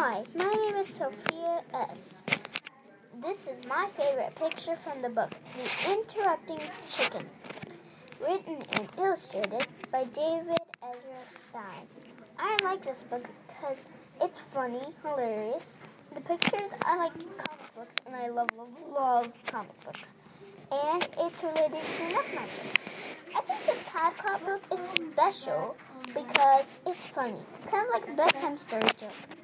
Hi, my name is Sophia S. This is my favorite picture from the book, The Interrupting Chicken, written and illustrated by David Ezra Stein. I like this book because it's funny, hilarious. The pictures, I like comic books, and I love comic books. And it's related to enough magic. I think this Tadpog book is special because it's funny, kind of like a bedtime story joke.